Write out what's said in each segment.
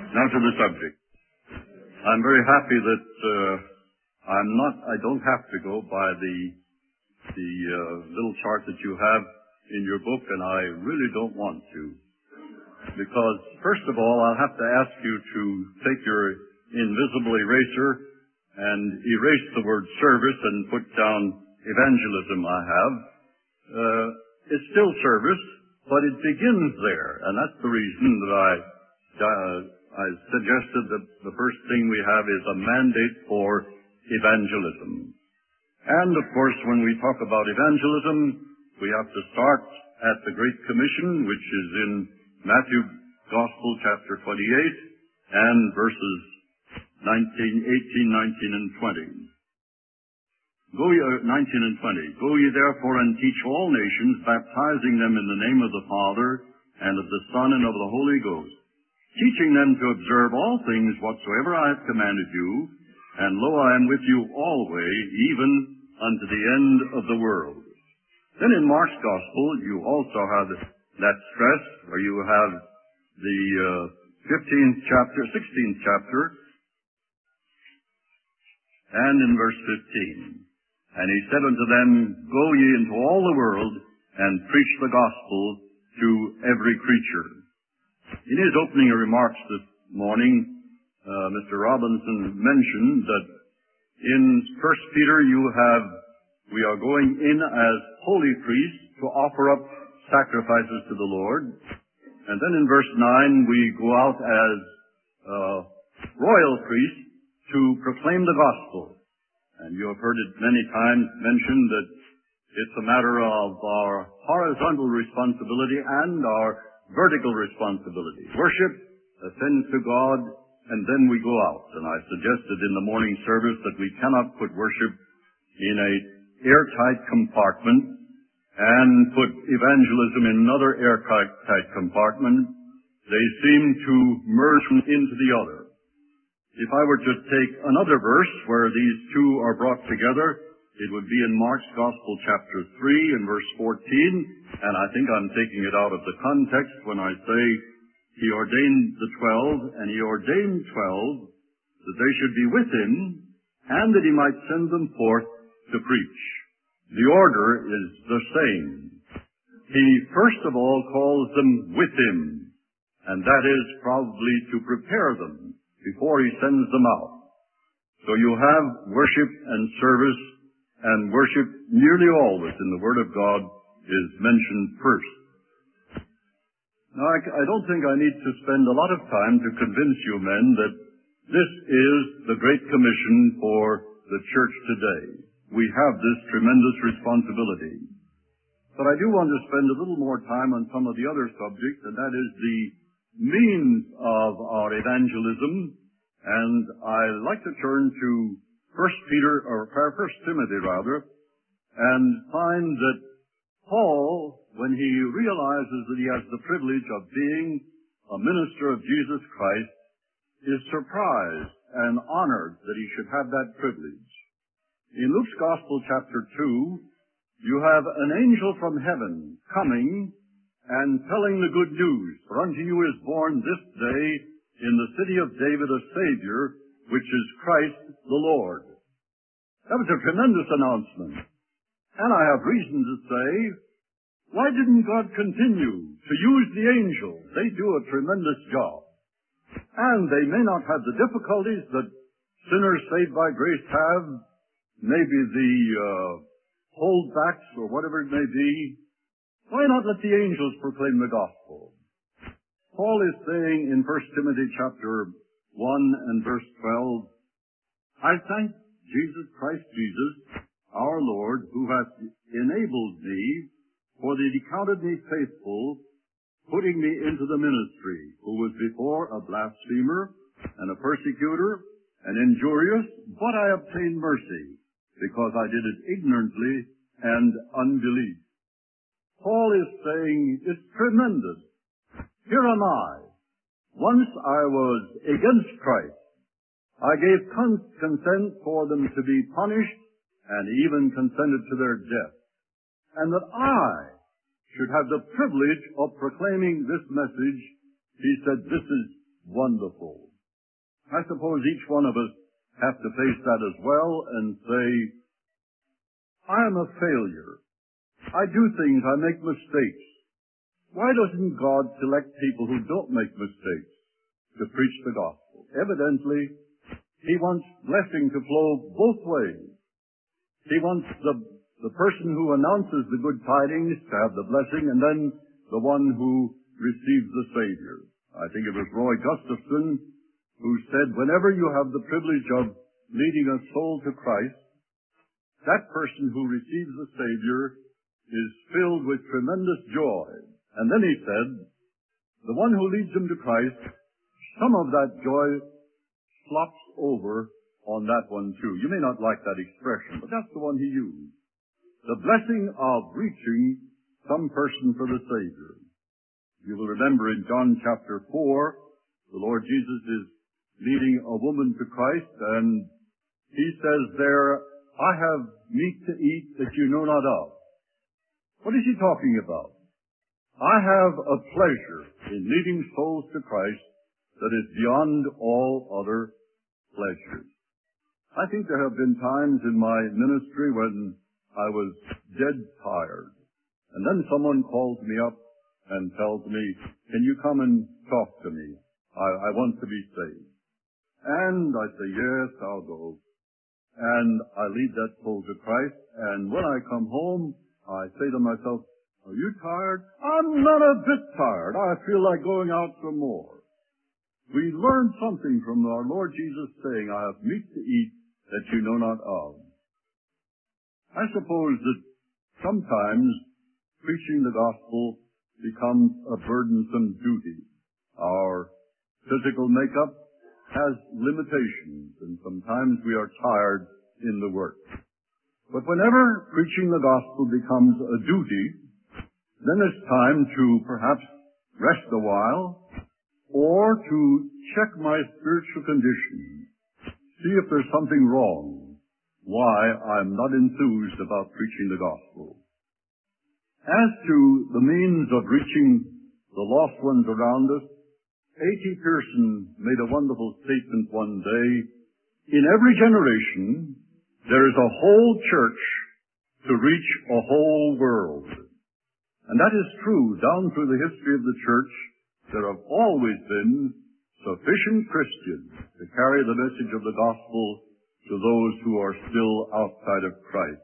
Now to the subject. I'm very happy that I don't have to go by the little chart that you have in your book, and I really don't want to. Because, first of all, I'll have to ask you to take your invisible eraser and erase the word service and put down evangelism I have. It's still service, but it begins there, and that's the reason that I suggested that the first thing we have is a mandate for evangelism. And, of course, when we talk about evangelism, we have to start at the Great Commission, which is in Matthew Gospel, chapter 28, and verses 18, 19, and 20. 19 and 20. Go ye therefore and teach all nations, baptizing them in the name of the Father, and of the Son, and of the Holy Ghost, teaching them to observe all things whatsoever I have commanded you, and lo, I am with you always, even unto the end of the world. Then in Mark's Gospel, you also have that stress, where you have the 16th chapter, and in verse 15. And he said unto them, Go ye into all the world, and preach the gospel to every creature. In his opening remarks this morning, Mr. Robinson mentioned that in 1 Peter we are going in as holy priests to offer up sacrifices to the Lord. And then in verse 9 we go out as royal priests to proclaim the gospel. And you have heard it many times mentioned that it's a matter of our horizontal responsibility and our vertical responsibility. Worship ascends to God, and then we go out. And I suggested in the morning service that we cannot put worship in an airtight compartment and put evangelism in another airtight compartment. They seem to merge into the other. If I were to take another verse where these two are brought together, it would be in Mark's Gospel, chapter 3, and verse 14, and I think I'm taking it out of the context when I say he ordained the 12, and he ordained 12 that they should be with him, and that he might send them forth to preach. The order is the same. He first of all calls them with him, and that is probably to prepare them before he sends them out. So you have worship and service, and worship nearly always in the Word of God is mentioned first. Now, I don't think I need to spend a lot of time to convince you men that this is the Great Commission for the church today. We have this tremendous responsibility. But I do want to spend a little more time on some of the other subjects, and that is the means of our evangelism, and I like to turn to 1 Timothy, and find that Paul, when he realizes that he has the privilege of being a minister of Jesus Christ, is surprised and honored that he should have that privilege. In Luke's Gospel, chapter 2, you have an angel from heaven coming and telling the good news. For unto you is born this day in the city of David a Savior, which is Christ the Lord. That was a tremendous announcement. And I have reason to say, why didn't God continue to use the angel? They do a tremendous job. And they may not have the difficulties that sinners saved by grace have, maybe the holdbacks or whatever it may be. Why not let the angels proclaim the gospel? Paul is saying in 1 Timothy chapter 1 and verse 12, I thank Christ Jesus, our Lord, who hath enabled me, for that he counted me faithful, putting me into the ministry, who was before a blasphemer and a persecutor and injurious, but I obtained mercy, because I did it ignorantly and unbelief. Paul is saying, it's tremendous. Here am I. Once I was against Christ. I gave consent for them to be punished and even consented to their death. And that I should have the privilege of proclaiming this message, he said, this is wonderful. I suppose each one of us have to face that as well and say, I am a failure. I do things, I make mistakes. Why doesn't God select people who don't make mistakes to preach the gospel? Evidently, He wants blessing to flow both ways. He wants the person who announces the good tidings to have the blessing, and then the one who receives the Savior. I think it was Roy Gustafson who said, whenever you have the privilege of leading a soul to Christ, that person who receives the Savior is filled with tremendous joy. And then he said, the one who leads him to Christ, some of that joy slops over on that one too. You may not like that expression, but that's the one he used. The blessing of reaching some person for the Savior. You will remember in John chapter 4, the Lord Jesus is leading a woman to Christ, and He says there, I have meat to eat that you know not of. What is He talking about? I have a pleasure in leading souls to Christ that is beyond all other pleasures. I think there have been times in my ministry when I was dead tired, and then someone calls me up and tells me, can you come and talk to me? I want to be saved. And I say, yes, I'll go. And I lead that soul to Christ, and when I come home, I say to myself, are you tired? I'm not a bit tired. I feel like going out some more. We learn something from our Lord Jesus saying, I have meat to eat that you know not of. I suppose that sometimes preaching the gospel becomes a burdensome duty. Our physical makeup has limitations, and sometimes we are tired in the work. But whenever preaching the gospel becomes a duty, then it's time to perhaps rest a while, or to check my spiritual condition, see if there's something wrong, why I'm not enthused about preaching the gospel. As to the means of reaching the lost ones around us, A.T. Pierson made a wonderful statement one day. In every generation, there is a whole church to reach a whole world. And that is true. Down through the history of the church, there have always been sufficient Christians to carry the message of the gospel to those who are still outside of Christ.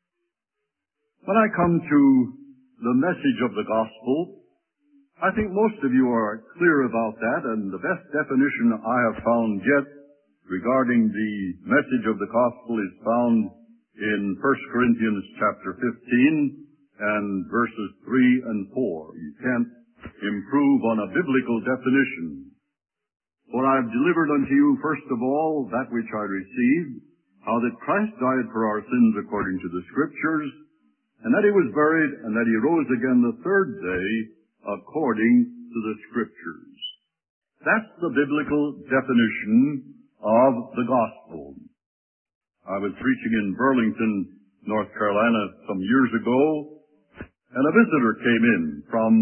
When I come to the message of the gospel, I think most of you are clear about that, and the best definition I have found yet regarding the message of the gospel is found in 1 Corinthians chapter 15 and verses 3 and 4. You can't improve on a biblical definition. For I have delivered unto you, first of all, that which I received, how that Christ died for our sins according to the Scriptures, and that He was buried, and that He rose again the third day according to the Scriptures. That's the biblical definition of the gospel. I was preaching in Burlington, North Carolina some years ago, and a visitor came in from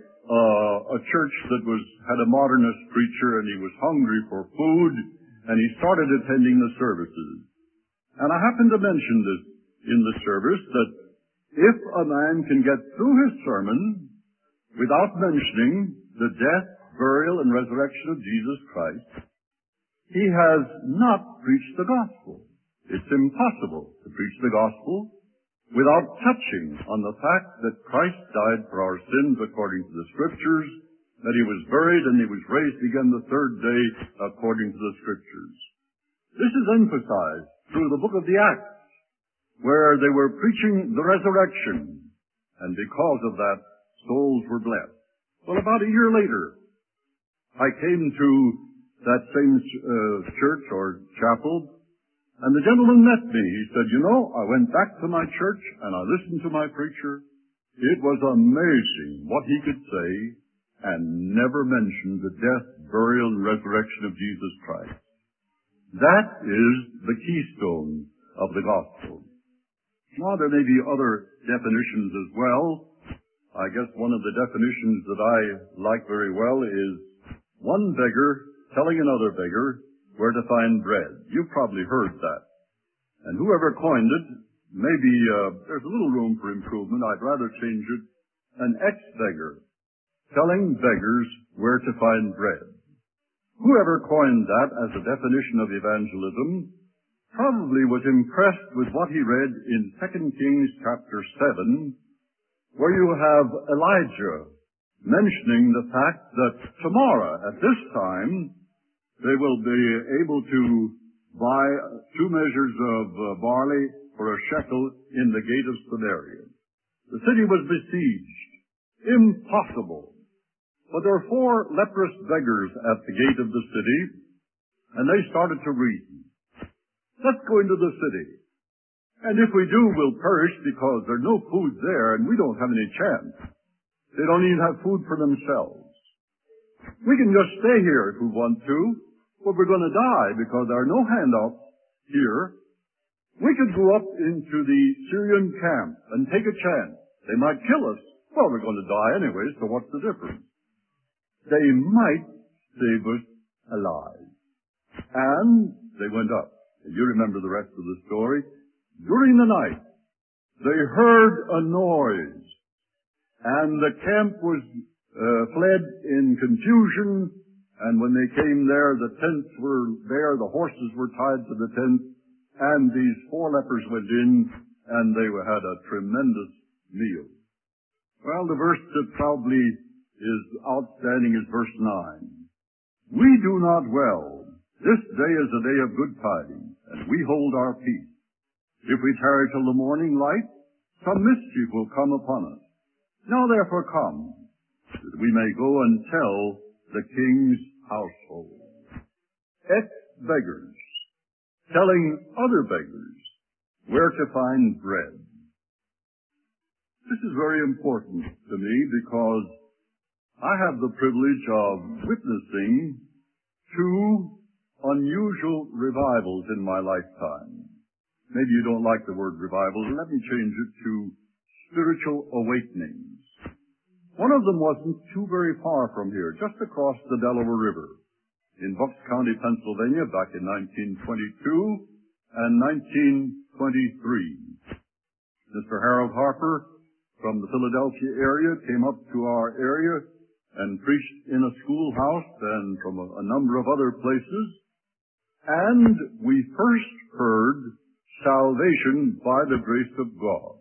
a church that had a modernist preacher, and he was hungry for food, and he started attending the services. And I happened to mention this in the service, that if a man can get through his sermon without mentioning the death, burial, and resurrection of Jesus Christ, he has not preached the gospel. It's impossible to preach the gospel without touching on the fact that Christ died for our sins according to the Scriptures, that He was buried and He was raised again the third day according to the Scriptures. This is emphasized through the book of the Acts, where they were preaching the resurrection, and because of that, souls were blessed. Well, about a year later, I came to that same church or chapel, and the gentleman met me. He said, you know, I went back to my church and I listened to my preacher. It was amazing what he could say and never mention the death, burial, and resurrection of Jesus Christ. That is the keystone of the gospel. Now, there may be other definitions as well. I guess one of the definitions that I like very well is one beggar telling another beggar where to find bread. You've probably heard that. And whoever coined it, maybe there's a little room for improvement. I'd rather change it. An ex-beggar telling beggars where to find bread. Whoever coined that as a definition of evangelism probably was impressed with what he read in 2 Kings chapter 7, where you have Elijah mentioning the fact that tomorrow, at this time, they will be able to buy 2 measures of barley for a shekel in the gate of Samaria. The city was besieged. Impossible. But there were 4 leprous beggars at the gate of the city, and they started to reason. Let's go into the city. And if we do, we'll perish because there's no food there and we don't have any chance. They don't even have food for themselves. We can just stay here if we want to, but we're going to die because there are no handouts here. We could go up into the Syrian camp and take a chance. They might kill us. Well, we're going to die anyway, so what's the difference? They might save us alive. And they went up. You remember the rest of the story. During the night, they heard a noise, and the camp was fled in confusion, and when they came there, the tents were there, the horses were tied to the tents, and these 4 lepers went in, and they had a tremendous meal. Well, the verse that probably is outstanding is verse 9. We do not well. This day is a day of good tidings, and we hold our peace. If we tarry till the morning light, some mischief will come upon us. Now therefore come, that we may go and tell the king's household. Ex-beggars telling other beggars where to find bread. This is very important to me because I have the privilege of witnessing 2 unusual revivals in my lifetime. Maybe you don't like the word revival. Let me change it to spiritual awakenings. One of them wasn't too very far from here, just across the Delaware River in Bucks County, Pennsylvania, back in 1922 and 1923. Mr. Harold Harper from the Philadelphia area came up to our area and preached in a schoolhouse and from a number of other places. And we first heard salvation by the grace of God.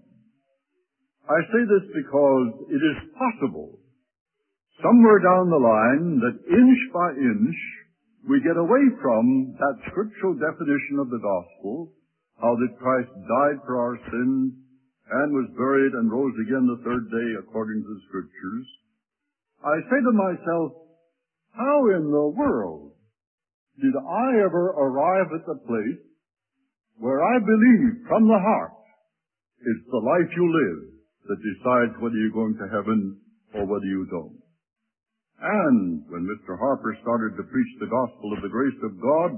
I say this because it is possible somewhere down the line that inch by inch we get away from that scriptural definition of the gospel, how that Christ died for our sins and was buried and rose again the 3rd day according to the scriptures. I say to myself, how in the world did I ever arrive at the place where I believe from the heart it's the life you live that decides whether you're going to heaven or whether you don't? And when Mr. Harper started to preach the gospel of the grace of God,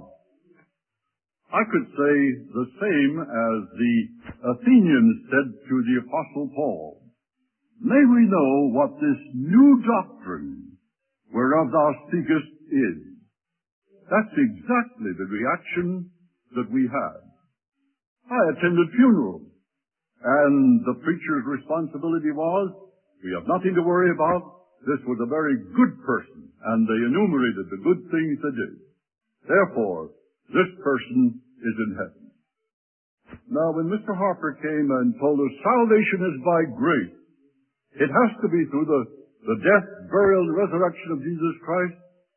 I could say the same as the Athenians said to the Apostle Paul. May we know what this new doctrine whereof thou speakest is. That's exactly the reaction that we had. I attended funerals, and the preacher's responsibility was, we have nothing to worry about. This was a very good person, and they enumerated the good things they did. Therefore, this person is in heaven. Now, when Mr. Harper came and told us salvation is by grace, it has to be through the death, burial, and resurrection of Jesus Christ.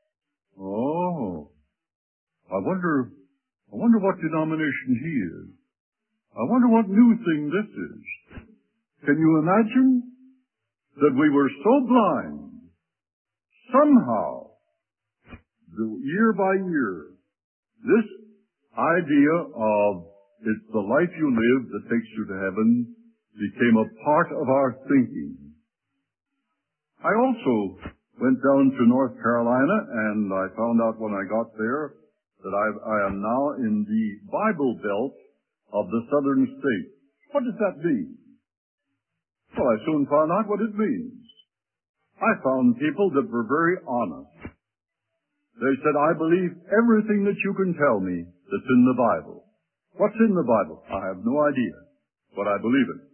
Oh, I wonder what denomination he is. I wonder what new thing this is. Can you imagine that we were so blind, somehow, year by year, this idea of it's the life you live that takes you to heaven became a part of our thinking. I also went down to North Carolina, and I found out when I got there that I am now in the Bible Belt of the southern states. What does that mean? Well, I soon found out what it means. I found people that were very honest. They said, I believe everything that you can tell me that's in the Bible. What's in the Bible? I have no idea, but I believe it.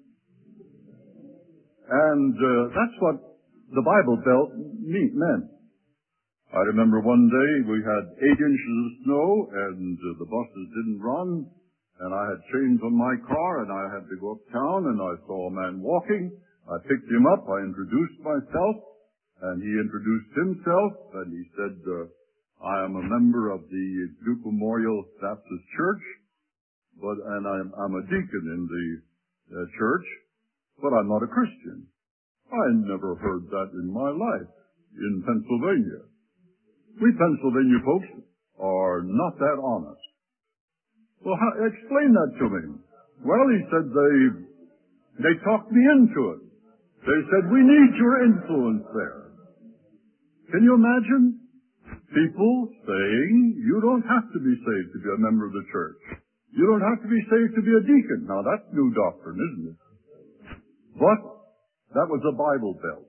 And that's what the Bible Belt meant. I remember one day we had 8 inches of snow and the buses didn't run, and I had chains on my car and I had to go uptown, and I saw a man walking. I picked him up, I introduced myself, and he introduced himself, and he said, I am a member of the Duke Memorial Baptist Church, and I'm a deacon in the church, but I'm not a Christian. I never heard that in my life in Pennsylvania. We Pennsylvania folks are not that honest. Well, explain that to me. Well, he said they talked me into it. They said, we need your influence there. Can you imagine people saying, you don't have to be saved to be a member of the church. You don't have to be saved to be a deacon. Now, that's new doctrine, isn't it? But that was a Bible Belt.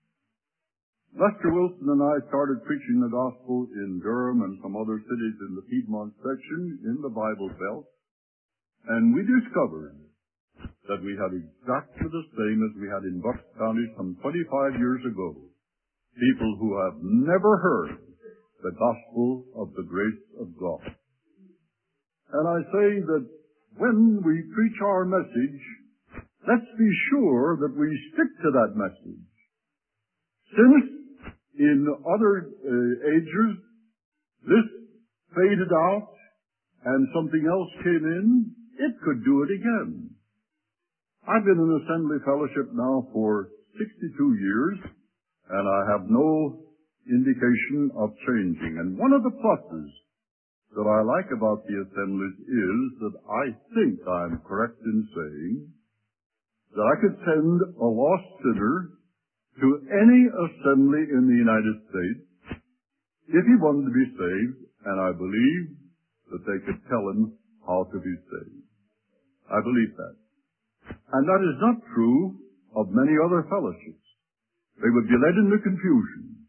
Lester Wilson and I started preaching the gospel in Durham and some other cities in the Piedmont section in the Bible Belt, and we discovered that we had exactly the same as we had in Bucks County some 25 years ago. People who have never heard the gospel of the grace of God. And I say that when we preach our message, let's be sure that we stick to that message. Since in other ages, this faded out and something else came in, it could do it again. I've been in Assembly Fellowship now for 62 years, and I have no indication of changing. And one of the pluses that I like about the assemblies is that I think I'm correct in saying that I could send a lost sinner to any assembly in the United States if he wanted to be saved, and I believe that they could tell him how to be saved. I believe that. And that is not true of many other fellowships. They would be led into confusion.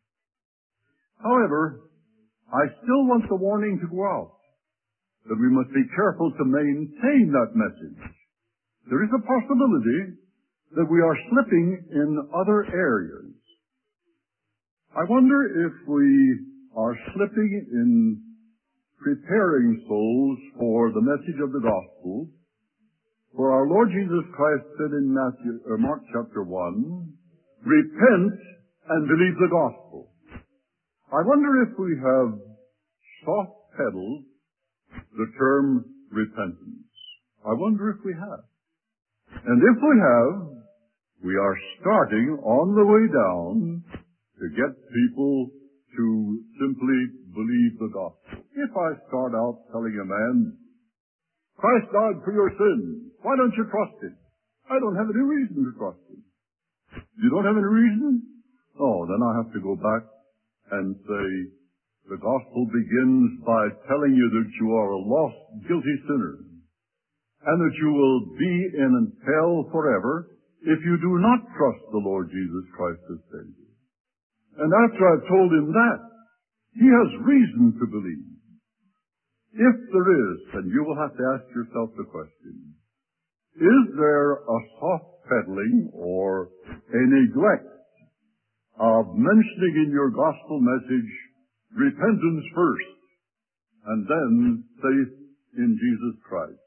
However, I still want the warning to go out that we must be careful to maintain that message. There is a possibility that we are slipping in other areas. I wonder if we are slipping in preparing souls for the message of the gospel. For our Lord Jesus Christ said in Mark chapter 1, repent and believe the gospel. I wonder if we have soft-pedaled the term repentance. I wonder if we have. And if we have, we are starting on the way down to get people to simply believe the gospel. If I start out telling a man, Christ died for your sins, why don't you trust him? I don't have any reason to trust him. You don't have any reason? Oh, then I have to go back and say, the gospel begins by telling you that you are a lost, guilty sinner, and that you will be in hell forever if you do not trust the Lord Jesus Christ as Savior. And after I've told him that, he has reason to believe. If there is, then you will have to ask yourself the question, is there a soft-pedaling or a neglect of mentioning in your gospel message repentance first and then faith in Jesus Christ?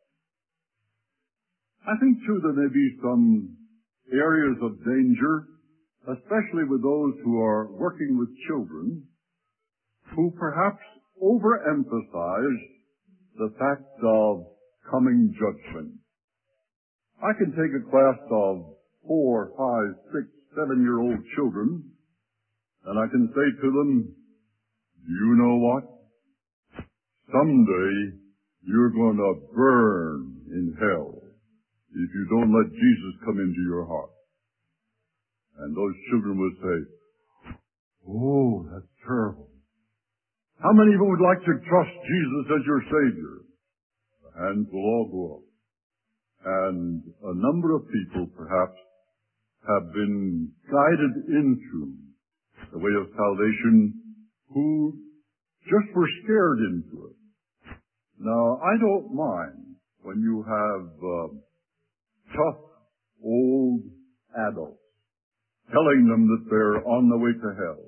I think, too, there may be some areas of danger, especially with those who are working with children, who perhaps overemphasize the fact of coming judgment. I can take a class of 4, 5, 6, 7-year-old children, and I can say to them, you know what? Someday you're going to burn in hell if you don't let Jesus come into your heart. And those children would say, oh, that's terrible. How many of you would like to trust Jesus as your Savior? The hands will all go up. And a number of people, perhaps, have been guided into the way of salvation who just were scared into it. Now, I don't mind when you have tough, old adults telling them that they're on the way to hell.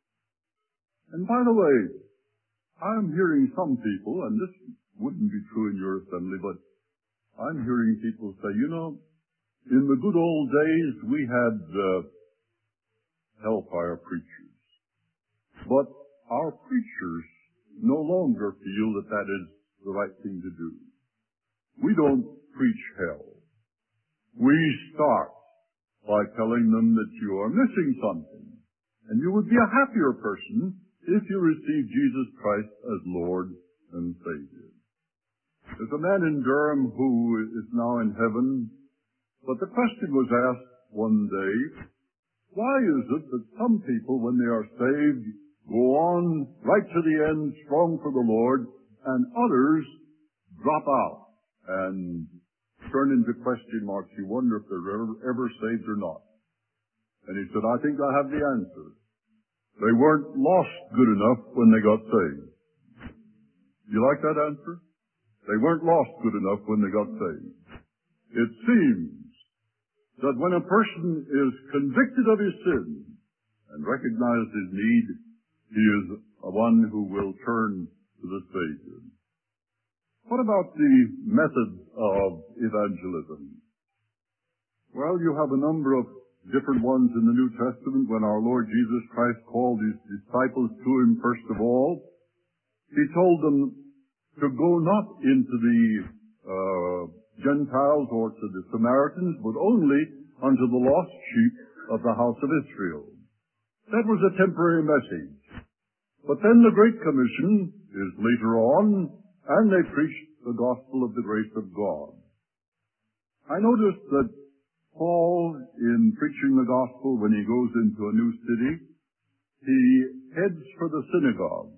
And by the way, I'm hearing some people, and this wouldn't be true in your assembly, but I'm hearing people say, you know, in the good old days we had hellfire preachers. But our preachers no longer feel that that is the right thing to do. We don't preach hell. We start by telling them that you are missing something, and you would be a happier person if you received Jesus Christ as Lord and Savior. There's a man in Durham who is now in heaven, but the question was asked one day, why is it that some people, when they are saved, go on right to the end, strong for the Lord, and others drop out and turn into question marks? You wonder if they're ever saved or not. And he said, I think I have the answer. They weren't lost good enough when they got saved. You like that answer? They weren't lost good enough when they got saved. It seems that when a person is convicted of his sin and recognizes his need, he is one who will turn to the Savior. What about the methods of evangelism? Well, you have a number of different ones in the New Testament. When our Lord Jesus Christ called his disciples to him, first of all, he told them to go not into the Gentiles or to the Samaritans, but only unto the lost sheep of the house of Israel. That was a temporary message. But then the Great Commission is later on, and they preached the gospel of the grace of God. I noticed that Paul, in preaching the gospel, when he goes into a new city, he heads for the synagogue.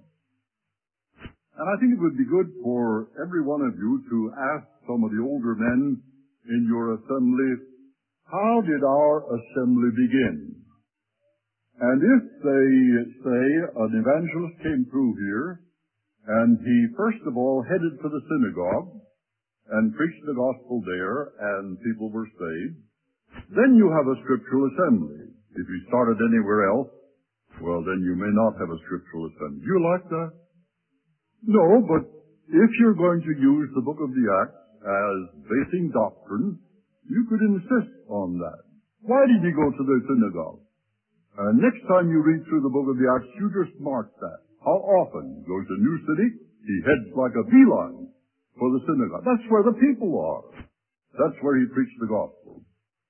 And I think it would be good for every one of you to ask some of the older men in your assembly, how did our assembly begin? And if they say an evangelist came through here, and he first of all headed for the synagogue and preached the gospel there, and people were saved, then you have a scriptural assembly. If you started anywhere else, well, then you may not have a scriptural assembly. Do you like that? No, but if you're going to use the book of the Acts as basing doctrine, you could insist on that. Why did he go to the synagogue? Next time you read through the book of the Acts, you just mark that. How often he goes to a new city, he heads like a beeline for the synagogue. That's where the people are. That's where he preached the gospel.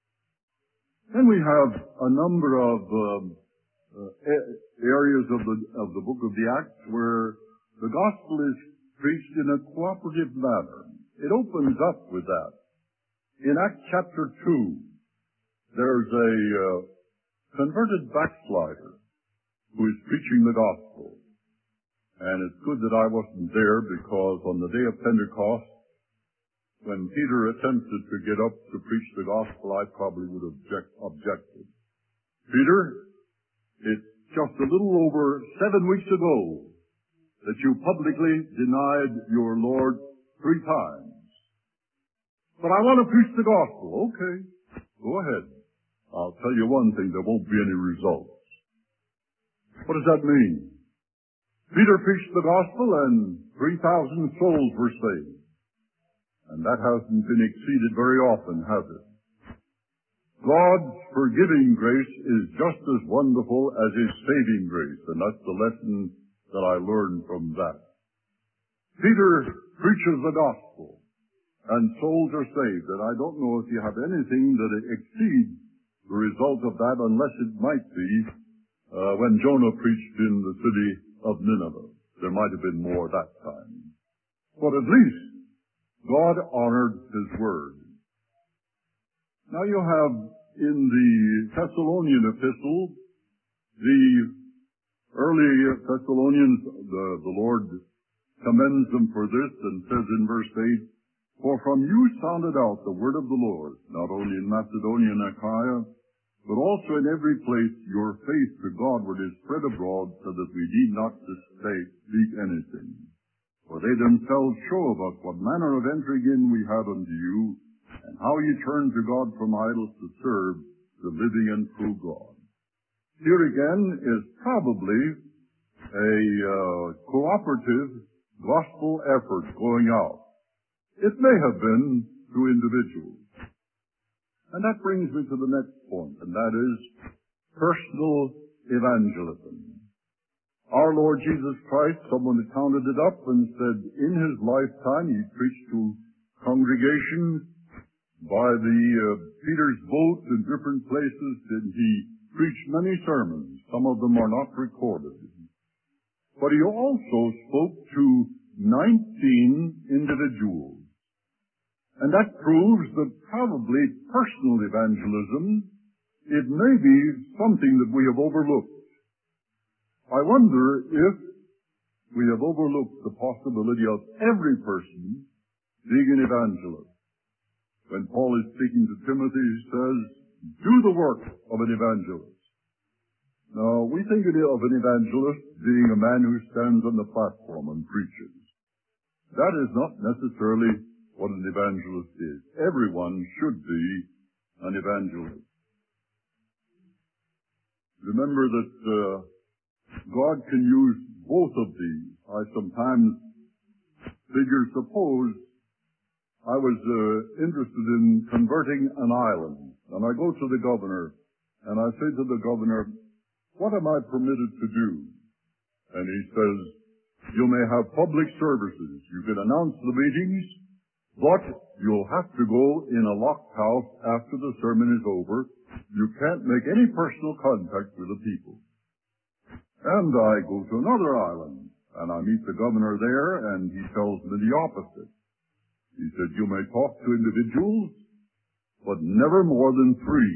Then we have a number of areas of the book of the Acts where the gospel is preached in a cooperative manner. It opens up with that. In Acts chapter 2, there's a converted backslider who is preaching the gospel. And it's good that I wasn't there, because on the day of Pentecost, when Peter attempted to get up to preach the gospel, I probably would have objected. Peter, it's just a little over 7 weeks ago that you publicly denied your Lord 3 times. But I want to preach the gospel. Okay, go ahead. I'll tell you one thing, there won't be any results. What does that mean? Peter preached the gospel and 3,000 souls were saved. And that hasn't been exceeded very often, has it? God's forgiving grace is just as wonderful as His saving grace, and that's the lesson that I learned from that. Peter preaches the gospel, and souls are saved, and I don't know if you have anything that exceeds the result of that, unless it might be when Jonah preached in the city of Nineveh. There might have been more that time. But at least God honored His word. Now you have in the Thessalonian epistle, the early Thessalonians, the Lord commends them for this and says in verse 8, "For from you sounded out the word of the Lord, not only in Macedonia and Achaia, but also in every place your faith to Godward is spread abroad, so that we need not to speak anything. For they themselves show of us what manner of entering in we had unto you, and how ye turned to God from idols to serve the living and true God. Here again is probably a cooperative gospel effort going out. It may have been through individuals. And that brings me to the next point, and that is personal evangelism. Our Lord Jesus Christ, someone had counted it up and said in his lifetime he preached to congregations by the Peter's boat in different places, and he preached many sermons. Some of them are not recorded. But he also spoke to 19 individuals. And that proves that probably personal evangelism, it may be something that we have overlooked. I wonder if we have overlooked the possibility of every person being an evangelist. When Paul is speaking to Timothy, he says, do the work of an evangelist. Now, we think of an evangelist being a man who stands on the platform and preaches. That is not necessarily what an evangelist is. Everyone should be an evangelist. Remember that God can use both of these. I sometimes suppose I was interested in converting an island, and I go to the governor, and I say to the governor, what am I permitted to do? And he says, you may have public services. You can announce the meetings, but you'll have to go in a locked house after the sermon is over. You can't make any personal contact with the people. And I go to another island, and I meet the governor there, and he tells me the opposite. He said, you may talk to individuals, but never more than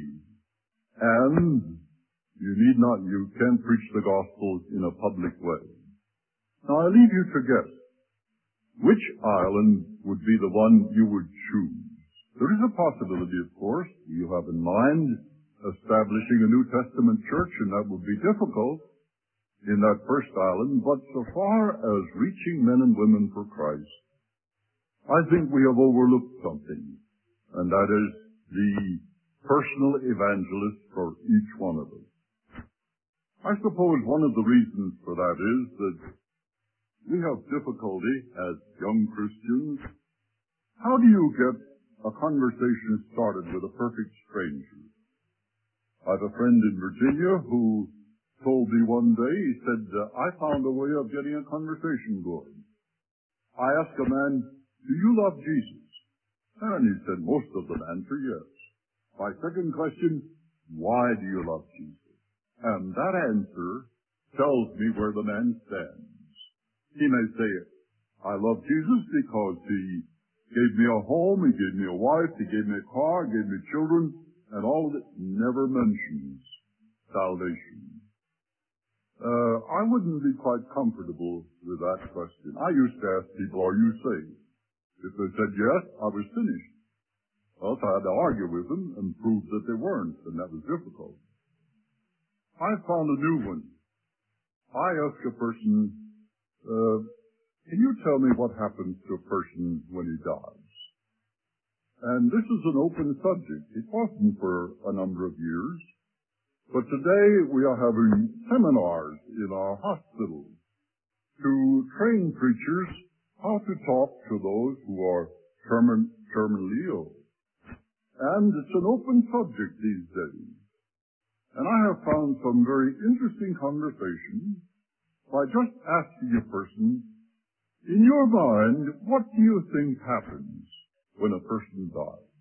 3. And you can't preach the gospel in a public way. Now I leave you to guess. Which island would be the one you would choose? There is a possibility, of course. You have in mind establishing a New Testament church, and that would be difficult in that first island. But so far as reaching men and women for Christ, I think we have overlooked something, and that is the personal evangelist for each one of us. I suppose one of the reasons for that is that we have difficulty as young Christians. How do you get a conversation started with a perfect stranger? I have a friend in Virginia who told me one day, he said, I found a way of getting a conversation going. I asked a man, do you love Jesus? And he said, most of them answer yes. My second question, why do you love Jesus? And that answer tells me where the man stands. He may say, I love Jesus because he gave me a home, he gave me a wife, he gave me a car, he gave me children, and all of it never mentions salvation. I wouldn't be quite comfortable with that question. I used to ask people, are you saved? If they said yes, I was finished. Else I had to argue with them and prove that they weren't, and that was difficult. I found a new one. I asked a person, can you tell me what happens to a person when he dies? And this is an open subject. It wasn't for a number of years. But today we are having seminars in our hospitals to train preachers how to talk to those who are terminally ill. And it's an open subject these days. And I have found some very interesting conversations by just asking a person, in your mind, what do you think happens when a person dies?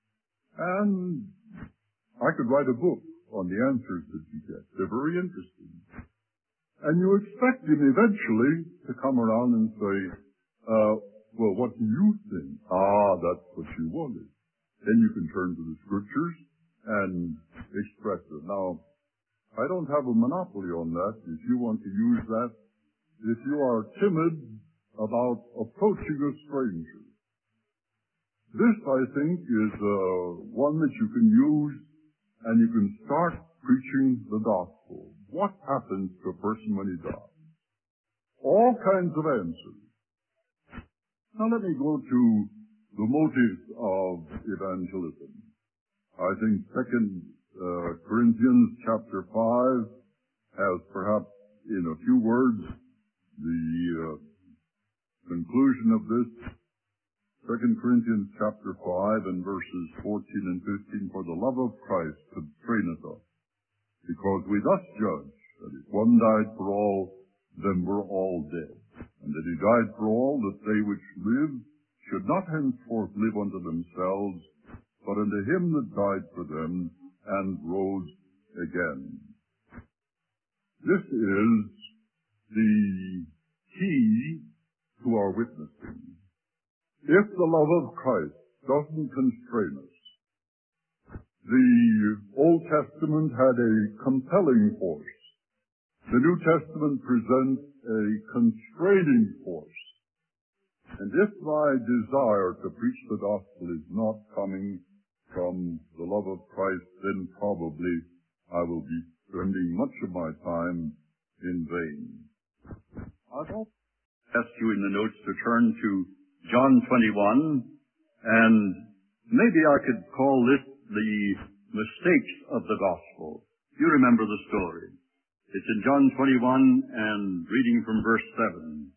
And I could write a book on the answers that you get. They're very interesting. And you expect him eventually to come around and say, well, what do you think? That's what you wanted. Then you can turn to the scriptures and express it. Now, I don't have a monopoly on that. If you want to use that, if you are timid about approaching a stranger, this, I think, is one that you can use and you can start preaching the gospel. What happens to a person when he dies? All kinds of answers. Now let me go to the motives of evangelism. I think 2 Corinthians chapter 5 has perhaps in a few words the conclusion of this. 2 Corinthians chapter 5 and verses 14 and 15, for the love of Christ constraineth us, because we thus judge that if one died for all, then we're all dead, and that he died for all, that they which live should not henceforth live unto themselves, but unto him that died for them and rose again. This is the key to our witnessing. If the love of Christ doesn't constrain us, the Old Testament had a compelling force. The New Testament presents a constraining force. And if my desire to preach the gospel is not coming from the love of Christ, then probably I will be spending much of my time in vain. I'd also ask you in the notes to turn to John 21, and maybe I could call this the mistakes of the gospel. You remember the story. It's in John 21 and reading from verse 7.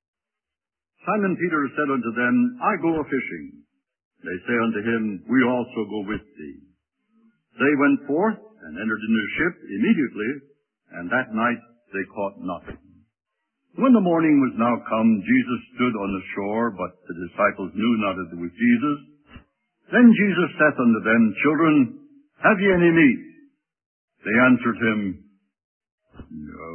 Simon Peter said unto them, I go a-fishing. They say unto him, we also go with thee. They went forth and entered into the ship immediately, and that night they caught nothing. When the morning was now come, Jesus stood on the shore, but the disciples knew not that it was Jesus. Then Jesus saith unto them, Children, have ye any meat? They answered him, No.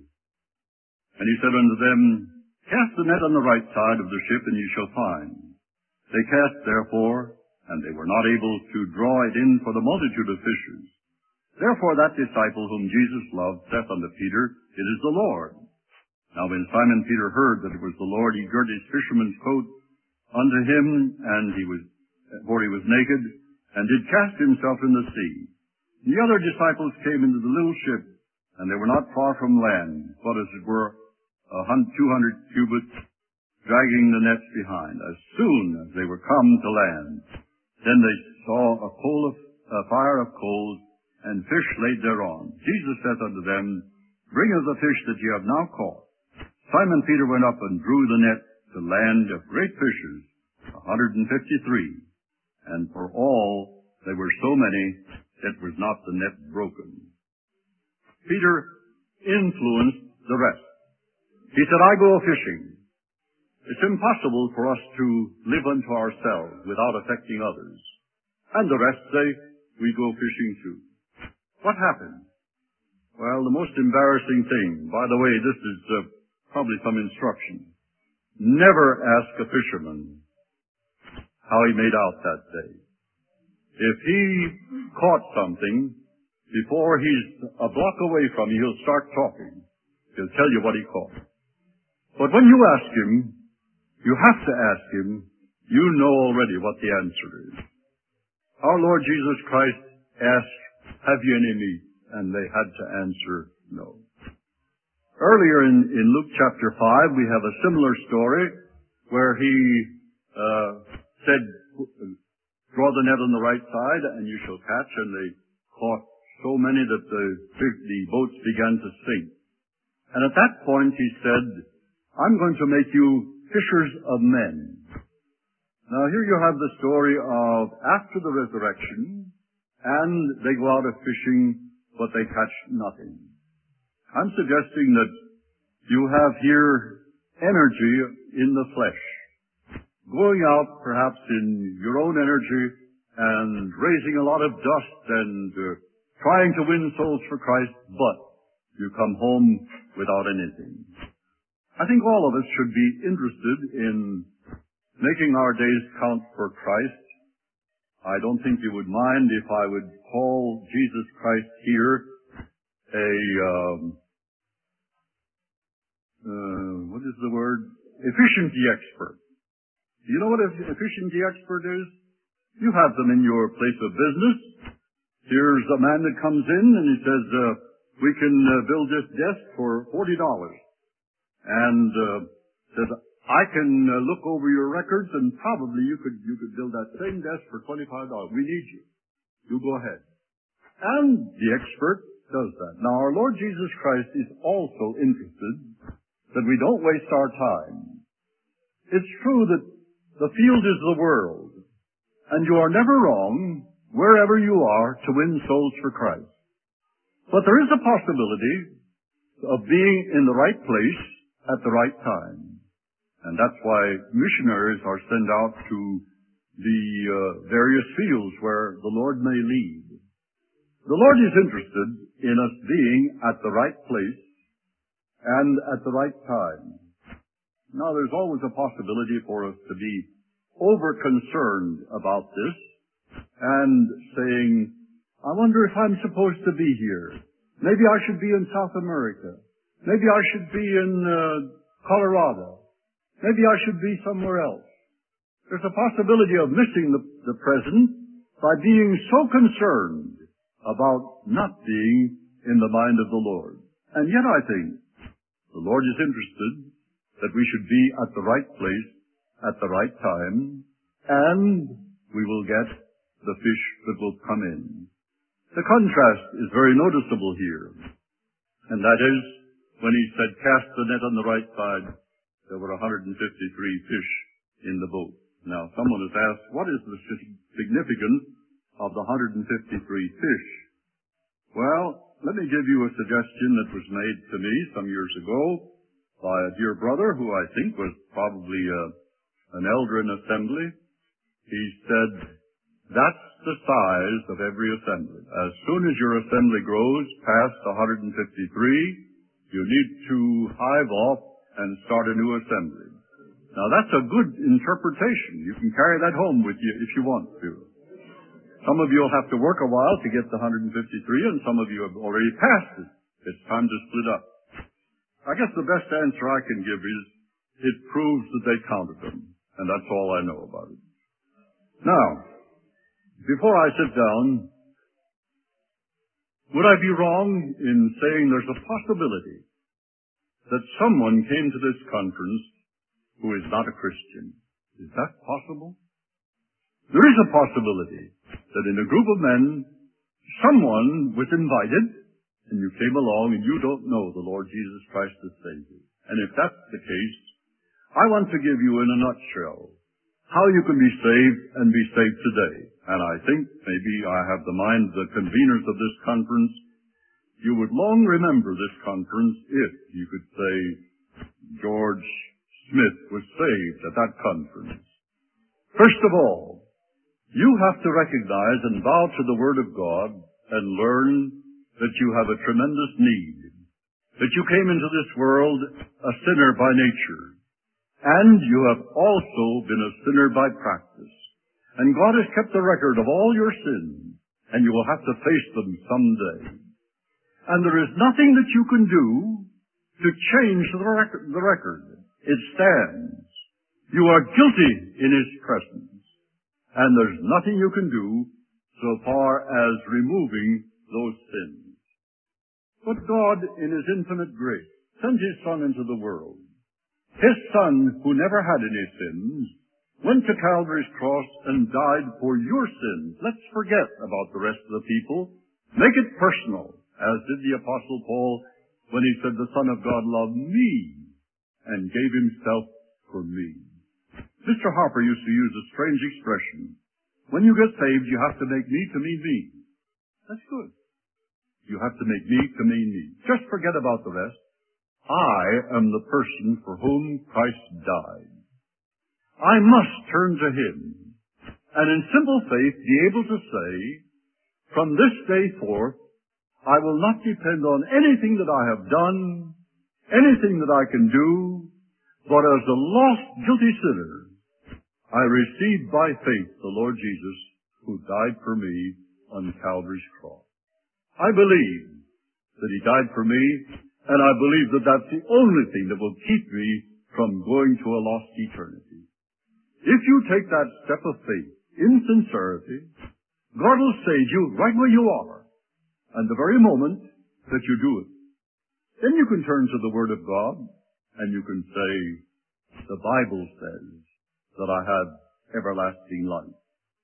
And he said unto them, Cast the net on the right side of the ship, and ye shall find. They cast therefore, and they were not able to draw it in for the multitude of fishers. Therefore that disciple whom Jesus loved saith unto Peter, It is the Lord. Now when Simon Peter heard that it was the Lord, he girt his fisherman's coat unto him, and for he was naked, and did cast himself in the sea. And the other disciples came into the little ship, and they were not far from land, but as it were 200 cubits, dragging the nets behind. As soon as they were come to land, then they saw a fire of coals, and fish laid thereon. Jesus saith unto them, Bring us the fish that ye have now caught. Simon Peter went up and drew the net to land of great fishes, 153. And for all, they were so many, it was not the net broken. Peter influenced the rest. He said, I go a-fishing. It's impossible for us to live unto ourselves without affecting others. And the rest say, we go fishing too. What happened? Well, the most embarrassing thing, by the way, this is probably some instruction. Never ask a fisherman how he made out that day. If he caught something, before he's a block away from you, he'll start talking. He'll tell you what he caught. But when you ask him, you have to ask him, you know already what the answer is. Our Lord Jesus Christ asked, have you any meat? And they had to answer no. Earlier in Luke chapter 5, we have a similar story where he said, draw the net on the right side and you shall catch, and they caught so many that the boats began to sink. And at that point he said, I'm going to make you fishers of men. Now here you have the story of after the resurrection, and they go out a fishing, but they catch nothing. I'm suggesting that you have here energy in the flesh, going out perhaps in your own energy and raising a lot of dust and trying to win souls for Christ, but you come home without anything. I think all of us should be interested in making our days count for Christ. I don't think you would mind if I would call Jesus Christ here what is the word? Efficiency expert. Do you know what an efficiency expert is? You have them in your place of business. Here's a man that comes in and he says, we can build this desk for $40. And says, I can look over your records and probably you could build that same desk for $25. We need you. You go ahead. And the expert does that. Now, our Lord Jesus Christ is also interested that we don't waste our time. It's true that the field is the world, and you are never wrong wherever you are to win souls for Christ. But there is a possibility of being in the right place at the right time. And that's why missionaries are sent out to the various fields where the Lord may lead. The Lord is interested in us being at the right place and at the right time. Now, there's always a possibility for us to be over-concerned about this and saying, I wonder if I'm supposed to be here. Maybe I should be in South America. Maybe I should be in Colorado. Maybe I should be somewhere else. There's a possibility of missing the present by being so concerned about not being in the mind of the Lord. And yet I think the Lord is interested that we should be at the right place at the right time, and we will get the fish that will come in. The contrast is very noticeable here, and that is when he said, cast the net on the right side, there were 153 fish in the boat. Now, someone has asked, what is the significance of the 153 fish? Well, let me give you a suggestion that was made to me some years ago by a dear brother who I think was probably an elder in assembly. He said, that's the size of every assembly. As soon as your assembly grows past 153, you need to hive off and start a new assembly. Now, that's a good interpretation. You can carry that home with you if you want to. Some of you will have to work a while to get to 153, and some of you have already passed it. It's time to split up. I guess the best answer I can give is, it proves that they counted them, and that's all I know about it. Now, before I sit down, would I be wrong in saying there's a possibility that someone came to this conference who is not a Christian? Is that possible? There is a possibility that in a group of men, someone was invited, and you came along and you don't know the Lord Jesus Christ as Savior. And if that's the case, I want to give you in a nutshell how you can be saved and be saved today. And I think maybe I have the mind of the conveners of this conference. You would long remember this conference if you could say George Smith was saved at that conference. First of all, you have to recognize and bow to the Word of God and learn that you have a tremendous need, that you came into this world a sinner by nature, and you have also been a sinner by practice. And God has kept a record of all your sins, and you will have to face them someday. And there is nothing that you can do to change the record. It stands. You are guilty in His presence. And there's nothing you can do so far as removing those sins. But God, in His infinite grace, sent His Son into the world. His Son, who never had any sins, went to Calvary's cross and died for your sins. Let's forget about the rest of the people. Make it personal, as did the Apostle Paul when he said, the Son of God loved me and gave Himself for me. Mr. Harper used to use a strange expression. When you get saved, you have to make me to mean me. That's good. You have to make me to mean me. Just forget about the rest. I am the person for whom Christ died. I must turn to Him and in simple faith be able to say, from this day forth, I will not depend on anything that I have done, anything that I can do, but as a lost, guilty sinner, I received by faith the Lord Jesus, who died for me on Calvary's cross. I believe that He died for me, and I believe that that's the only thing that will keep me from going to a lost eternity. If you take that step of faith in sincerity, God will save you right where you are, and the very moment that you do it. Then you can turn to the Word of God, and you can say, the Bible says that I have everlasting life.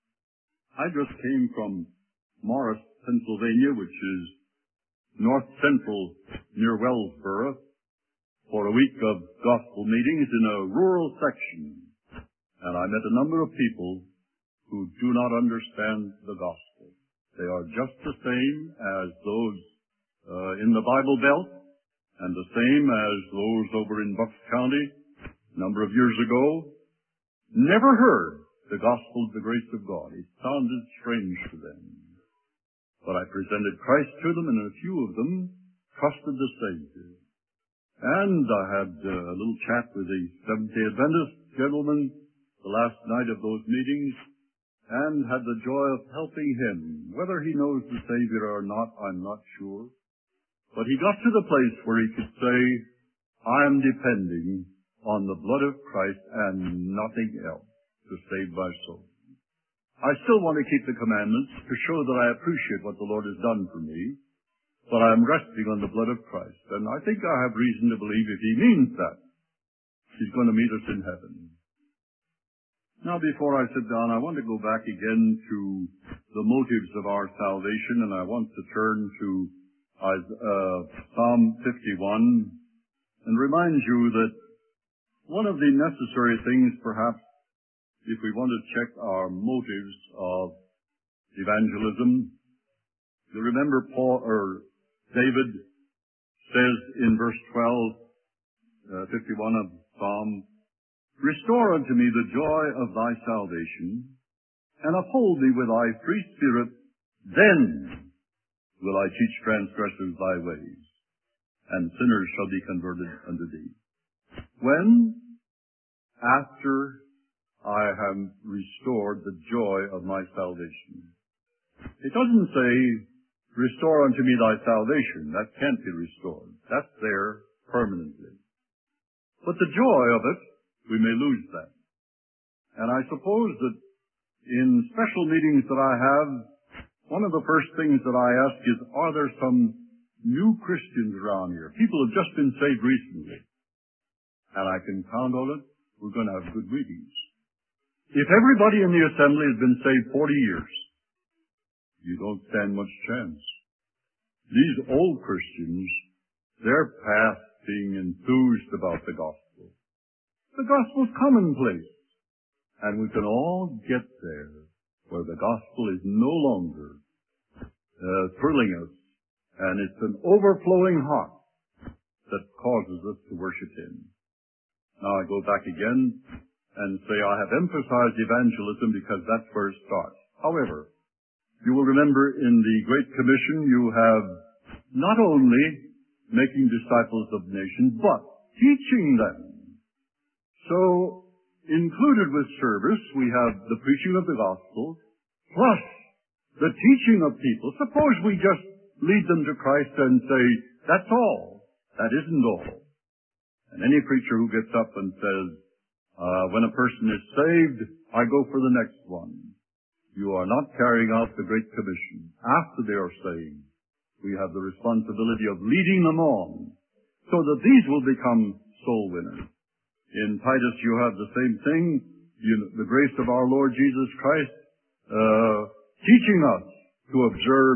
I just came from Morris, Pennsylvania, which is north central near Wellsboro, for a week of gospel meetings in a rural section. And I met a number of people who do not understand the gospel. They are just the same as those in the Bible Belt, and the same as those over in Bucks County a number of years ago. Never heard the gospel of the grace of God. It sounded strange to them. But I presented Christ to them, and a few of them trusted the Savior. And I had a little chat with the Seventh-day Adventist gentleman the last night of those meetings, and had the joy of helping him. Whether he knows the Savior or not, I'm not sure. But he got to the place where he could say, I am depending on the blood of Christ and nothing else to save my soul. I still want to keep the commandments to show that I appreciate what the Lord has done for me, but I'm resting on the blood of Christ. And I think I have reason to believe if he means that, he's going to meet us in heaven. Now, before I sit down, I want to go back again to the motives of our salvation, and I want to turn to Psalm 51 and remind you that one of the necessary things, perhaps, if we want to check our motives of evangelism, you remember David says in verse 12, 51 of Psalm, restore unto me the joy of thy salvation, and uphold me with thy free spirit, then will I teach transgressors thy ways, and sinners shall be converted unto thee. When? After I have restored the joy of my salvation. It doesn't say, restore unto me thy salvation. That can't be restored. That's there permanently. But the joy of it, we may lose that. And I suppose that in special meetings that I have, one of the first things that I ask is, are there some new Christians around here? People have just been saved recently. And I can count on it, we're going to have good meetings. If everybody in the assembly has been saved 40 years, you don't stand much chance. These old Christians, they're past being enthused about the gospel. The gospel's commonplace. And we can all get there where the gospel is no longer thrilling us, and it's an overflowing heart that causes us to worship Him. Now I go back again and say I have emphasized evangelism because that's where it starts. However, you will remember in the Great Commission you have not only making disciples of nations, but teaching them. So, included with service, we have the preaching of the gospel, plus the teaching of people. Suppose we just lead them to Christ and say, that's all. That isn't all. And any preacher who gets up and says, when a person is saved, I go for the next one. You are not carrying out the Great Commission. After they are saved, we have the responsibility of leading them on so that these will become soul winners. In Titus, you have the same thing, the grace of our Lord Jesus Christ teaching us to observe,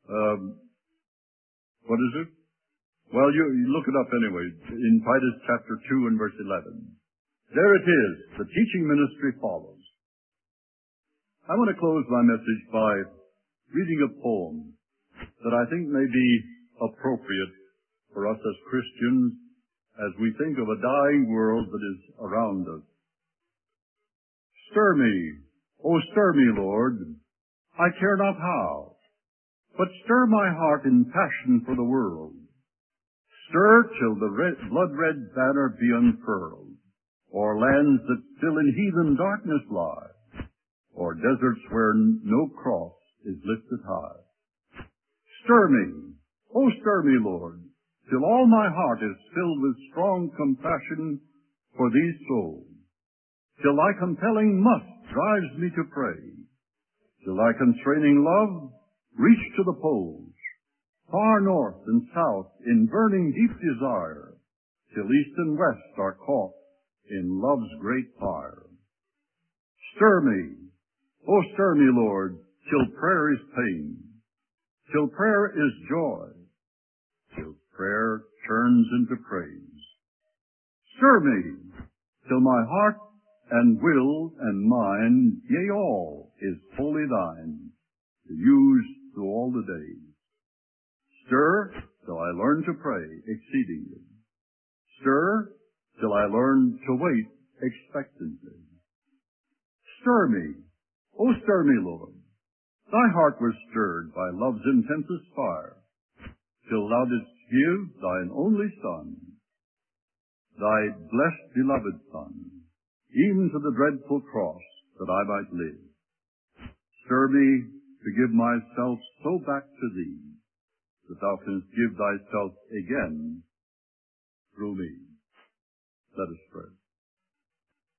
what is it? Well, you look it up anyway, in Titus chapter 2 and verse 11. There it is. The teaching ministry follows. I want to close my message by reading a poem that I think may be appropriate for us as Christians as we think of a dying world that is around us. Stir me, oh stir me, Lord, I care not how, but stir my heart in passion for the world. Stir till the blood-red banner be unfurled, o'er lands that still in heathen darkness lie, or deserts where no cross is lifted high. Stir me, oh stir me, Lord, till all my heart is filled with strong compassion for these souls, till thy compelling must drives me to pray. till thy constraining love reach to the poles, far north and south in burning deep desire, till east and west are caught in love's great fire. Stir me, oh stir me, Lord, till prayer is pain, till prayer is joy, till prayer turns into praise. Stir me, till my heart and will and mind, yea, all is wholly thine, to use through all the days. Stir till I learn to pray exceedingly. Stir till I learn to wait expectantly. Stir me, oh stir me, Lord. Thy heart was stirred by love's intensest fire, till thou didst give thine only Son, thy blessed beloved Son, even to the dreadful cross that I might live. Stir me to give myself so back to thee, that thou canst give thyself again through me. Let us pray.